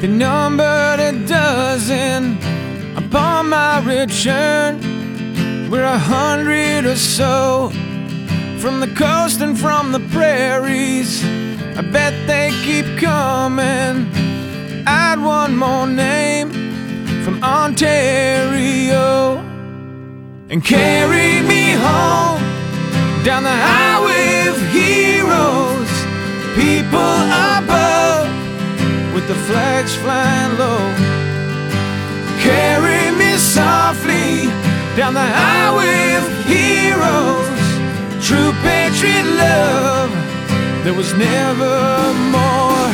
They numbered a dozen upon my return. We're 100 or so, from the coast and from the prairies. I bet they keep coming. Add one more name from Ontario and carry me home down the highway of heroes. People above with the flags flying low. Carry me softly down the highway of heroes. True patriot love, there was never more.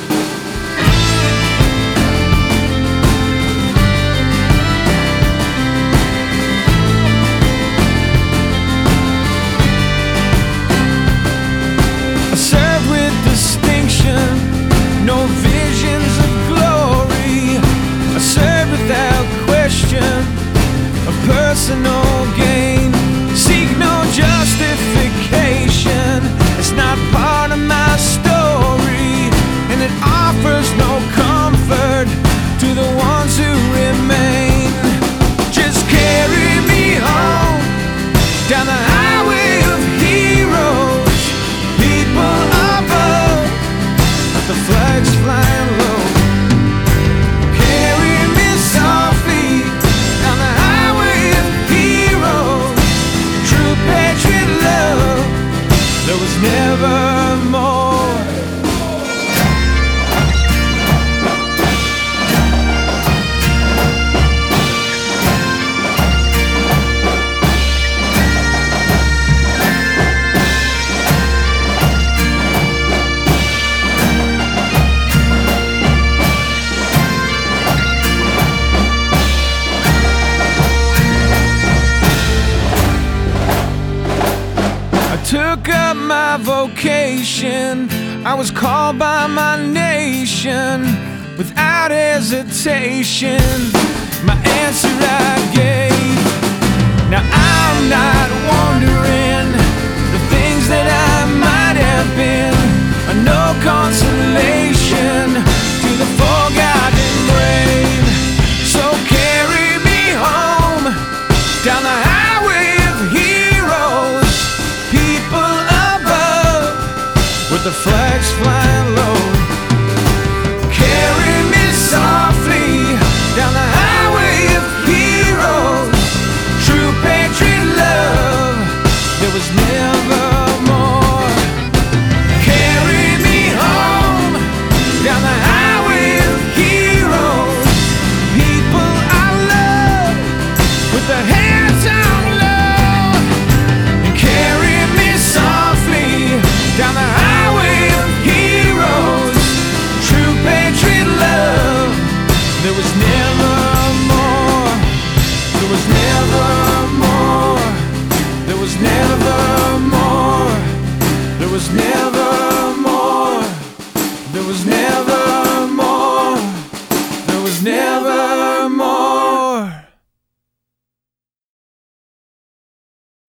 I served with distinction, no visions of glory. I served without question, of personal gain. Seek no justification, it's not part of my story, and it offers no comfort to the ones who remain. Just carry me home down the highway of heroes. People above, with the flags flying low. Carry me softly down the highway of heroes. True patriot love, there was never more. Took up my vocation, I was called by my nation without hesitation. My answer I gave. Now I'm not wondering the things that I might have been, no consolation.